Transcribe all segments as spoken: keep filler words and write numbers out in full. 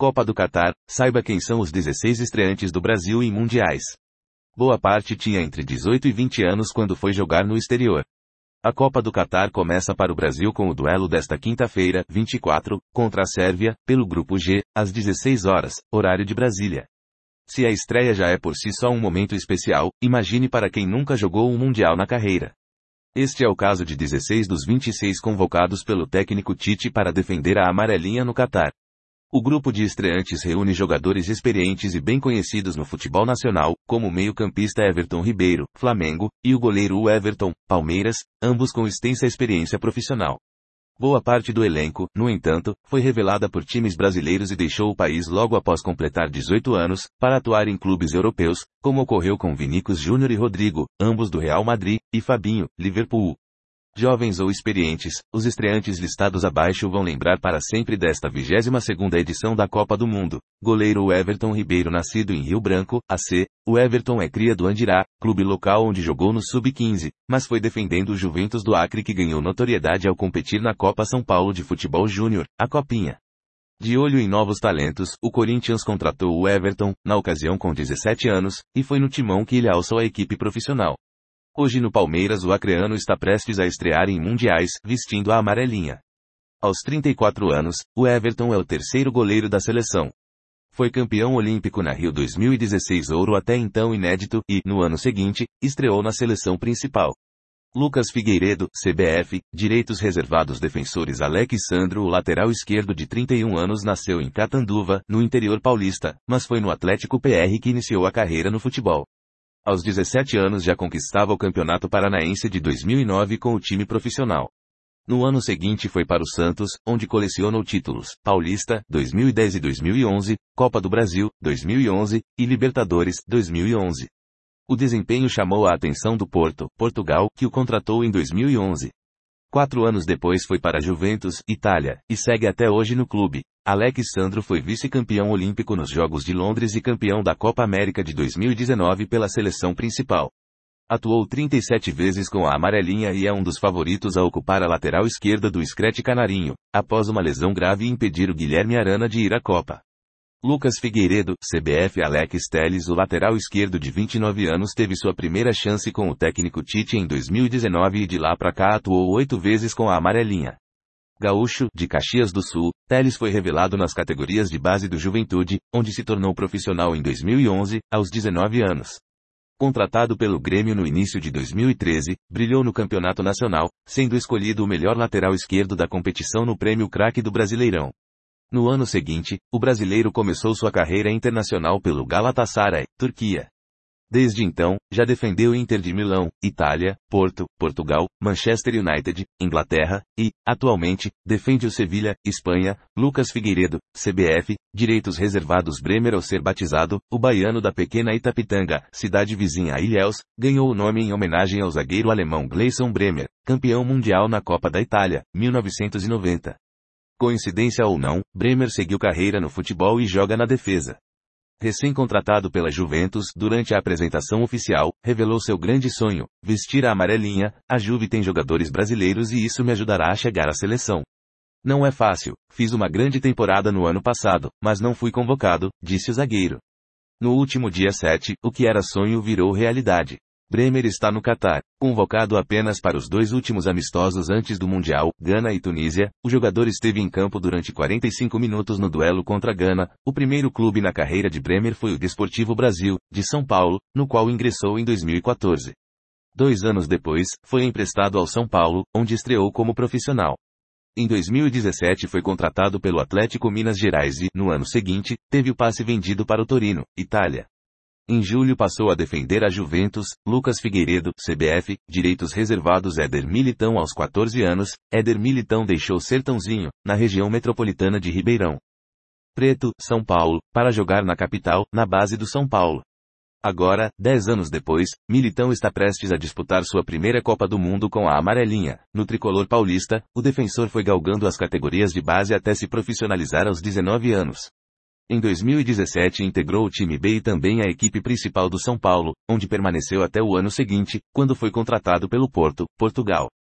Copa do Catar, saiba quem são os dezesseis estreantes do Brasil em mundiais. Boa parte tinha entre dezoito e vinte anos quando foi jogar no exterior. A Copa do Catar começa para o Brasil com o duelo desta quinta-feira, vinte e quatro, contra a Sérvia, pelo Grupo G, às dezesseis horas, horário de Brasília. Se a estreia já é por si só um momento especial, imagine para quem nunca jogou um mundial na carreira. Este é o caso de dezesseis dos vinte e seis convocados pelo técnico Tite para defender a amarelinha no Catar. O grupo de estreantes reúne jogadores experientes e bem conhecidos no futebol nacional, como o meio-campista Everton Ribeiro, Flamengo, e o goleiro Everton, Palmeiras, ambos com extensa experiência profissional. Boa parte do elenco, no entanto, foi revelada por times brasileiros e deixou o país logo após completar dezoito anos, para atuar em clubes europeus, como ocorreu com Vinícius Júnior e Rodrigo, ambos do Real Madrid, e Fabinho, Liverpool. Jovens ou experientes, os estreantes listados abaixo vão lembrar para sempre desta vigésima segunda edição da Copa do Mundo. Goleiro Everton Ribeiro, nascido em Rio Branco, A C, o Everton é cria do Andirá, clube local onde jogou no sub quinze, mas foi defendendo o Juventus do Acre que ganhou notoriedade ao competir na Copa São Paulo de Futebol Júnior, a Copinha. De olho em novos talentos, o Corinthians contratou o Everton, na ocasião com dezessete anos, e foi no timão que ele alçou a equipe profissional. Hoje no Palmeiras o acreano está prestes a estrear em mundiais, vestindo a amarelinha. Aos trinta e quatro anos, o Everton é o terceiro goleiro da seleção. Foi campeão olímpico na Rio dois mil e dezesseis, ouro até então inédito, e, no ano seguinte, estreou na seleção principal. Lucas Figueiredo, C B F, direitos reservados defensores Alex Sandro, o lateral esquerdo de trinta e um anos, nasceu em Catanduva, no interior paulista, mas foi no Atlético P R que iniciou a carreira no futebol. Aos dezessete anos já conquistava o Campeonato Paranaense de dois mil e nove com o time profissional. No ano seguinte foi para o Santos, onde colecionou títulos, Paulista, dois mil e dez e dois mil e onze, Copa do Brasil, dois mil e onze, e Libertadores, dois mil e onze. O desempenho chamou a atenção do Porto, Portugal, que o contratou em dois mil e onze. Quatro anos depois foi para a Juventus, Itália, e segue até hoje no clube. Alex Sandro foi vice-campeão olímpico nos Jogos de Londres e campeão da Copa América de dois mil e dezenove pela seleção principal. Atuou trinta e sete vezes com a amarelinha e é um dos favoritos a ocupar a lateral esquerda do Screte Canarinho, após uma lesão grave impedir o Guilherme Arana de ir à Copa. Lucas Figueiredo, C B F. Alex Telles, o lateral esquerdo de vinte e nove anos, teve sua primeira chance com o técnico Tite em dois mil e dezenove e de lá pra cá atuou oito vezes com a amarelinha. Gaúcho, de Caxias do Sul, Telles foi revelado nas categorias de base do Juventude, onde se tornou profissional em dois mil e onze, aos dezenove anos. Contratado pelo Grêmio no início de dois mil e treze, brilhou no Campeonato Nacional, sendo escolhido o melhor lateral esquerdo da competição no Prêmio Craque do Brasileirão. No ano seguinte, o brasileiro começou sua carreira internacional pelo Galatasaray, Turquia. Desde então, já defendeu Inter de Milão, Itália, Porto, Portugal, Manchester United, Inglaterra, e, atualmente, defende o Sevilha, Espanha. Lucas Figueiredo, C B F, direitos reservados Bremer. Ao ser batizado, o baiano da pequena Itapitanga, cidade vizinha a Ilhéus, ganhou o nome em homenagem ao zagueiro alemão Gleison Bremer, campeão mundial na Copa da Itália, mil novecentos e noventa. Coincidência ou não, Bremer seguiu carreira no futebol e joga na defesa. Recém-contratado pela Juventus, durante a apresentação oficial, revelou seu grande sonho, vestir a amarelinha. A Juve tem jogadores brasileiros e isso me ajudará a chegar à seleção. Não é fácil, fiz uma grande temporada no ano passado, mas não fui convocado, disse o zagueiro. No último dia sete, o que era sonho virou realidade. Bremer está no Catar, convocado apenas para os dois últimos amistosos antes do Mundial, Gana e Tunísia. O jogador esteve em campo durante quarenta e cinco minutos no duelo contra Gana. O primeiro clube na carreira de Bremer foi o Desportivo Brasil, de São Paulo, no qual ingressou em dois mil e quatorze. Dois anos depois, foi emprestado ao São Paulo, onde estreou como profissional. Em dois mil e dezessete foi contratado pelo Atlético Minas Gerais e, no ano seguinte, teve o passe vendido para o Torino, Itália. Em julho passou a defender a Juventus. Lucas Figueiredo, C B F, direitos reservados Éder Militão. Aos quatorze anos, Éder Militão deixou Sertãozinho, na região metropolitana de Ribeirão Preto, São Paulo, para jogar na capital, na base do São Paulo. Agora, dez anos depois, Militão está prestes a disputar sua primeira Copa do Mundo com a amarelinha. No tricolor paulista, o defensor foi galgando as categorias de base até se profissionalizar aos dezenove anos. Em dois mil e dezessete integrou o time B e também a equipe principal do São Paulo, onde permaneceu até o ano seguinte, quando foi contratado pelo Porto, Portugal.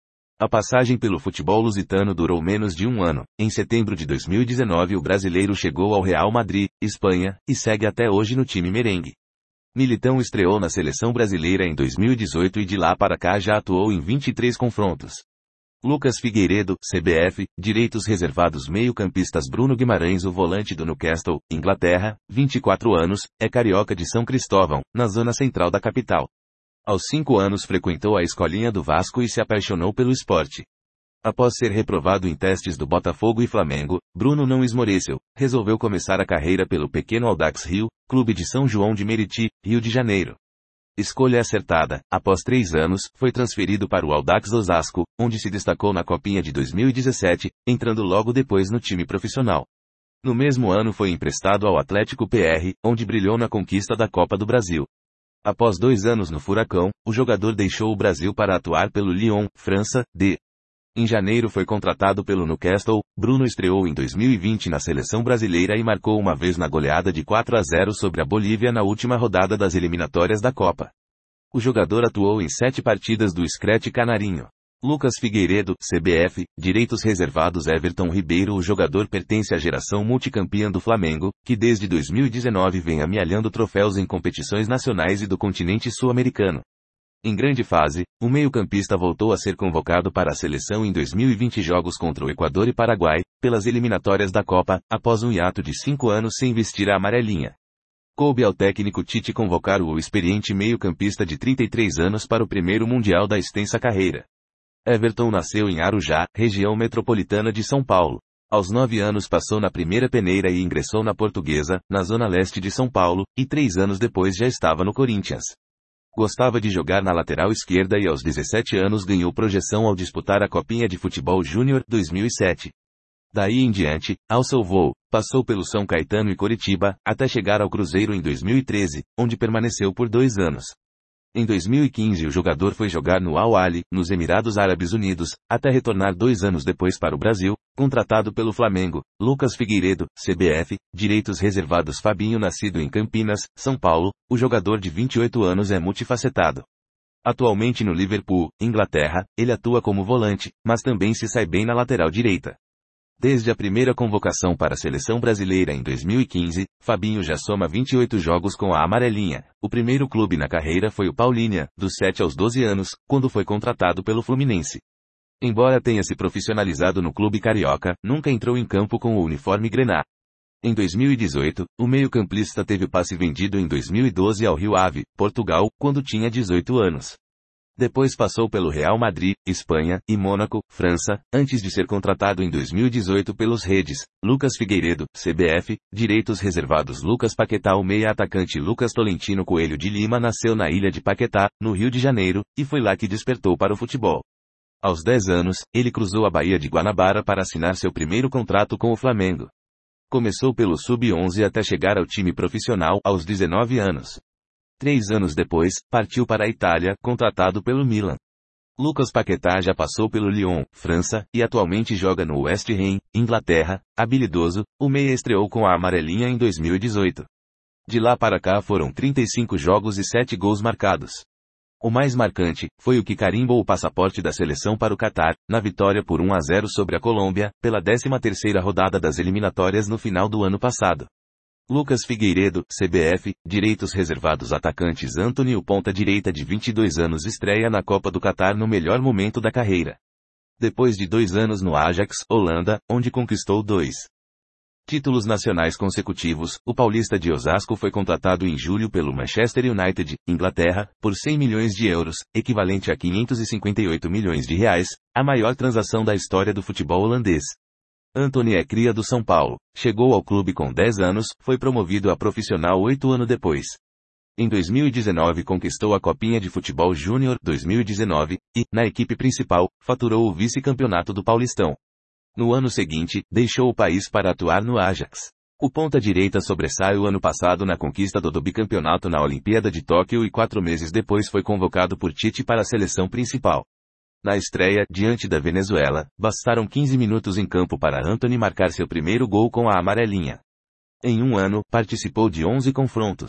A passagem pelo futebol lusitano durou menos de um ano. Em setembro de dois mil e dezenove o brasileiro chegou ao Real Madrid, Espanha, e segue até hoje no time merengue. Militão estreou na seleção brasileira em dois mil e dezoito e de lá para cá já atuou em vinte e três confrontos. Lucas Figueiredo, C B F, direitos reservados meio-campistas Bruno Guimarães o volante do Newcastle, Inglaterra, vinte e quatro anos, é carioca de São Cristóvão, na zona central da capital. Aos cinco anos frequentou a escolinha do Vasco e se apaixonou pelo esporte. Após ser reprovado em testes do Botafogo e Flamengo, Bruno não esmoreceu, resolveu começar a carreira pelo pequeno Audax Rio, clube de São João de Meriti, Rio de Janeiro. Escolha acertada, após três anos, foi transferido para o Audax Osasco, onde se destacou na Copinha de dois mil e dezessete, entrando logo depois no time profissional. No mesmo ano foi emprestado ao Atlético P R, onde brilhou na conquista da Copa do Brasil. Após dois anos no Furacão, o jogador deixou o Brasil para atuar pelo Lyon, França, D. Em janeiro foi contratado pelo Newcastle. Bruno estreou em dois mil e vinte na seleção brasileira e marcou uma vez na goleada de quatro a zero sobre a Bolívia na última rodada das eliminatórias da Copa. O jogador atuou em sete partidas do Screte Canarinho. Lucas Figueiredo, C B F, direitos reservados Everton Ribeiro. O jogador pertence à geração multicampeã do Flamengo, que desde dois mil e dezenove vem amealhando troféus em competições nacionais e do continente sul-americano. Em grande fase, o meio-campista voltou a ser convocado para a seleção em dois mil e vinte jogos contra o Equador e Paraguai, pelas eliminatórias da Copa, após um hiato de cinco anos sem vestir a amarelinha. Coube ao técnico Tite convocar o experiente meio-campista de trinta e três anos para o primeiro Mundial da extensa carreira. Everton nasceu em Arujá, região metropolitana de São Paulo. Aos nove anos passou na primeira peneira e ingressou na Portuguesa, na zona leste de São Paulo, e três anos depois já estava no Corinthians. Gostava de jogar na lateral esquerda e aos dezessete anos ganhou projeção ao disputar a Copinha de Futebol Júnior dois mil e sete. Daí em diante, alçou o voo, passou pelo São Caetano e Coritiba, até chegar ao Cruzeiro em dois mil e treze, onde permaneceu por dois anos. Em dois mil e quinze o jogador foi jogar no Al Ahly, nos Emirados Árabes Unidos, até retornar dois anos depois para o Brasil, contratado pelo Flamengo. Lucas Figueiredo, C B F, direitos reservados Fabinho nascido em Campinas, São Paulo, o jogador de vinte e oito anos é multifacetado. Atualmente no Liverpool, Inglaterra, ele atua como volante, mas também se sai bem na lateral direita. Desde a primeira convocação para a seleção brasileira em dois mil e quinze, Fabinho já soma vinte e oito jogos com a amarelinha. O primeiro clube na carreira foi o Paulínia, dos sete aos doze anos, quando foi contratado pelo Fluminense. Embora tenha se profissionalizado no clube carioca, nunca entrou em campo com o uniforme grená. Em dois mil e dezoito, o meio-campista teve o passe vendido em dois mil e doze ao Rio Ave, Portugal, quando tinha dezoito anos. Depois passou pelo Real Madrid, Espanha, e Mônaco, França, antes de ser contratado em dois mil e dezoito pelos Redes. Lucas Figueiredo, C B F, direitos reservados Lucas Paquetá. O meia-atacante Lucas Tolentino Coelho de Lima nasceu na ilha de Paquetá, no Rio de Janeiro, e foi lá que despertou para o futebol. Aos dez anos, ele cruzou a Baía de Guanabara para assinar seu primeiro contrato com o Flamengo. Começou pelo sub onze até chegar ao time profissional aos dezenove anos. Três anos depois, partiu para a Itália, contratado pelo Milan. Lucas Paquetá já passou pelo Lyon, França, e atualmente joga no West Ham, Inglaterra. Habilidoso, o meia estreou com a amarelinha em dois mil e dezoito. De lá para cá foram trinta e cinco jogos e sete gols marcados. O mais marcante foi o que carimbou o passaporte da seleção para o Catar, na vitória por um a zero sobre a Colômbia, pela décima terceira rodada das eliminatórias no final do ano passado. Lucas Figueiredo, C B F, direitos reservados atacantes Antony. O ponta-direita de vinte e dois anos estreia na Copa do Catar no melhor momento da carreira. Depois de dois anos no Ajax, Holanda, onde conquistou dois títulos nacionais consecutivos, o paulista de Osasco foi contratado em julho pelo Manchester United, Inglaterra, por cem milhões de euros, equivalente a quinhentos e cinquenta e oito milhões de reais, a maior transação da história do futebol holandês. Antony é cria do São Paulo, chegou ao clube com dez anos, foi promovido a profissional oito anos depois. Em dois mil e dezenove conquistou a Copinha de Futebol Júnior dois mil e dezenove, e, na equipe principal, faturou o vice-campeonato do Paulistão. No ano seguinte, deixou o país para atuar no Ajax. O ponta-direita sobressai o ano passado na conquista do bicampeonato na Olimpíada de Tóquio e quatro meses depois foi convocado por Tite para a seleção principal. Na estreia, diante da Venezuela, bastaram quinze minutos em campo para Antony marcar seu primeiro gol com a amarelinha. Em um ano, participou de onze confrontos.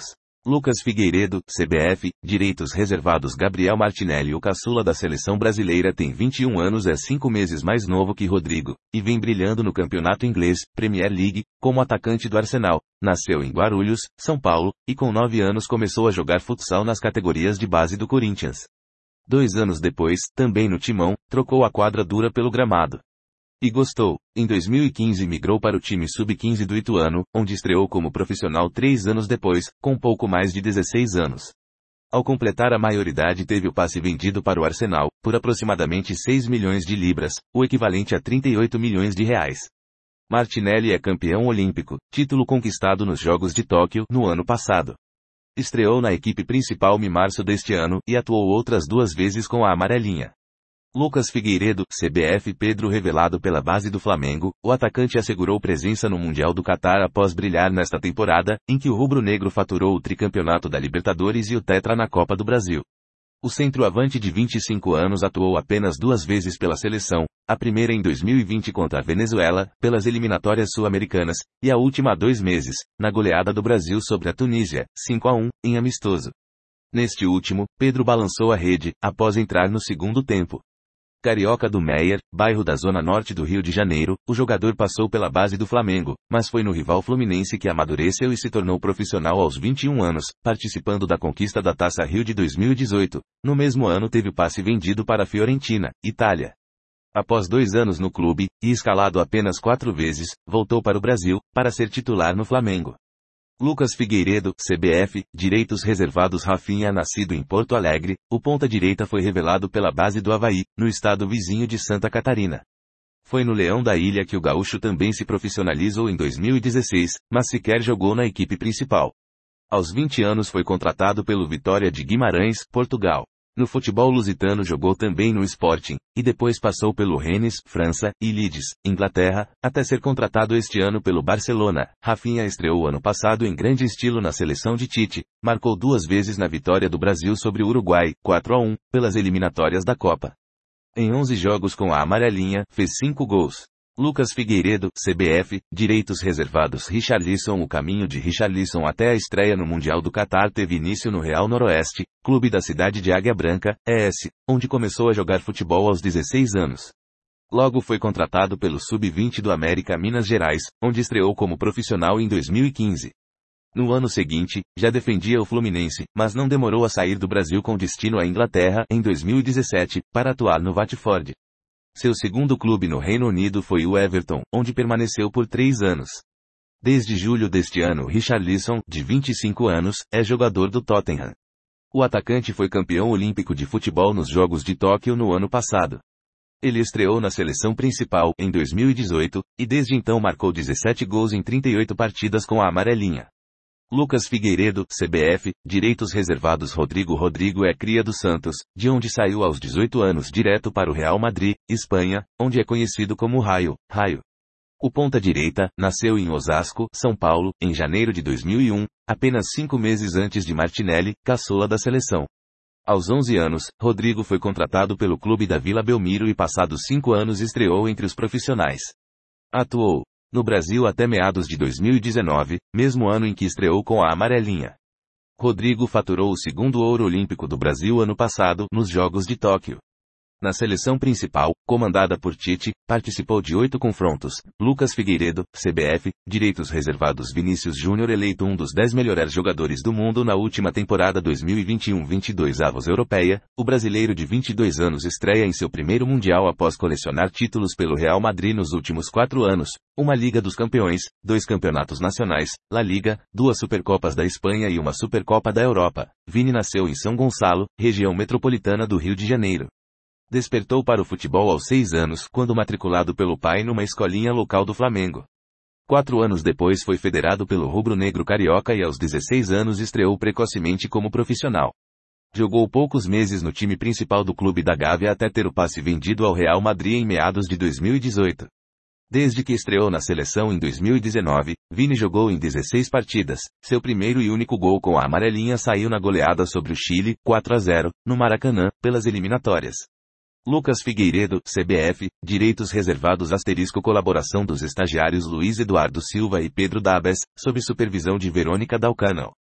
Lucas Figueiredo, C B F, direitos reservados. Gabriel Martinelli, o caçula da seleção brasileira, tem vinte e um anos, é cinco meses mais novo que Rodrigo, e vem brilhando no campeonato inglês, Premier League, como atacante do Arsenal. Nasceu em Guarulhos, São Paulo, e com nove anos começou a jogar futsal nas categorias de base do Corinthians. Dois anos depois, também no Timão, trocou a quadra dura pelo gramado. E gostou. Em dois mil e quinze migrou para o time sub quinze do Ituano, onde estreou como profissional três anos depois, com pouco mais de dezesseis anos. Ao completar a maioridade, teve o passe vendido para o Arsenal, por aproximadamente seis milhões de libras, o equivalente a trinta e oito milhões de reais. Martinelli é campeão olímpico, título conquistado nos Jogos de Tóquio, no ano passado. Estreou na equipe principal em março deste ano, e atuou outras duas vezes com a amarelinha. Lucas Figueiredo, C B F. Pedro, revelado pela base do Flamengo, o atacante assegurou presença no Mundial do Catar após brilhar nesta temporada, em que o rubro-negro faturou o tricampeonato da Libertadores e o tetra na Copa do Brasil. O centroavante de vinte e cinco anos atuou apenas duas vezes pela seleção, a primeira em dois mil e vinte contra a Venezuela, pelas eliminatórias sul-americanas, e a última há dois meses, na goleada do Brasil sobre a Tunísia, cinco a um, em amistoso. Neste último, Pedro balançou a rede, após entrar no segundo tempo. Carioca do Meier, bairro da zona norte do Rio de Janeiro, o jogador passou pela base do Flamengo, mas foi no rival Fluminense que amadureceu e se tornou profissional aos vinte e um anos, participando da conquista da Taça Rio de dois mil e dezoito. No mesmo ano teve o passe vendido para a Fiorentina, Itália. Após dois anos no clube, e escalado apenas quatro vezes, voltou para o Brasil, para ser titular no Flamengo. Lucas Figueiredo, C B F, direitos reservados. Rafinha, nascido em Porto Alegre, o ponta-direita foi revelado pela base do Avaí, no estado vizinho de Santa Catarina. Foi no Leão da Ilha que o gaúcho também se profissionalizou em dois mil e dezesseis, mas sequer jogou na equipe principal. Aos vinte anos foi contratado pelo Vitória de Guimarães, Portugal. No futebol lusitano jogou também no Sporting, e depois passou pelo Rennes, França, e Leeds, Inglaterra, até ser contratado este ano pelo Barcelona. Rafinha estreou ano passado em grande estilo na seleção de Tite, marcou duas vezes na vitória do Brasil sobre o Uruguai, quatro a um, pelas eliminatórias da Copa. Em onze jogos com a amarelinha, fez cinco gols. Lucas Figueiredo, C B F, direitos reservados. Richarlison. O caminho de Richarlison até a estreia no Mundial do Catar teve início no Real Noroeste, clube da cidade de Águia Branca, E S, onde começou a jogar futebol aos dezesseis anos. Logo foi contratado pelo sub vinte do América Minas Gerais, onde estreou como profissional em dois mil e quinze. No ano seguinte, já defendia o Fluminense, mas não demorou a sair do Brasil com destino à Inglaterra, em dois mil e dezessete, para atuar no Watford. Seu segundo clube no Reino Unido foi o Everton, onde permaneceu por três anos. Desde julho deste ano, Richarlison, de vinte e cinco anos, é jogador do Tottenham. O atacante foi campeão olímpico de futebol nos Jogos de Tóquio no ano passado. Ele estreou na seleção principal, em dois mil e dezoito, e desde então marcou dezessete gols em trinta e oito partidas com a amarelinha. Lucas Figueiredo, C B F, direitos reservados. Rodrigo Rodrigo é cria do Santos, de onde saiu aos dezoito anos direto para o Real Madrid, Espanha, onde é conhecido como Raio, Raio. O ponta-direita, nasceu em Osasco, São Paulo, em janeiro de dois mil e um, apenas cinco meses antes de Martinelli, caçula da seleção. Aos onze anos, Rodrigo foi contratado pelo clube da Vila Belmiro e passados cinco anos estreou entre os profissionais. Atuou no Brasil até meados de dois mil e dezenove, mesmo ano em que estreou com a amarelinha. Rodrigo faturou o segundo ouro olímpico do Brasil ano passado, nos Jogos de Tóquio. Na seleção principal, comandada por Tite, participou de oito confrontos. Lucas Figueiredo, C B F, direitos reservados. Vinícius Júnior, eleito um dos dez melhores jogadores do mundo na última temporada dois mil e vinte e um vinte e dois Avos Europeia, o brasileiro de vinte e dois anos estreia em seu primeiro Mundial após colecionar títulos pelo Real Madrid nos últimos quatro anos, uma Liga dos Campeões, dois campeonatos nacionais, La Liga, duas Supercopas da Espanha e uma Supercopa da Europa. Vini nasceu em São Gonçalo, região metropolitana do Rio de Janeiro. Despertou para o futebol aos seis anos, quando matriculado pelo pai numa escolinha local do Flamengo. Quatro anos depois foi federado pelo rubro-negro carioca e aos dezesseis anos estreou precocemente como profissional. Jogou poucos meses no time principal do clube da Gávea até ter o passe vendido ao Real Madrid em meados de dois mil e dezoito. Desde que estreou na seleção em dois mil e dezenove, Vini jogou em dezesseis partidas. Seu primeiro e único gol com a amarelinha saiu na goleada sobre o Chile, quatro a zero, no Maracanã, pelas eliminatórias. Lucas Figueiredo, C B F, direitos reservados. Asterisco colaboração dos estagiários Luiz Eduardo Silva e Pedro Dabes, sob supervisão de Verônica Dalcanal.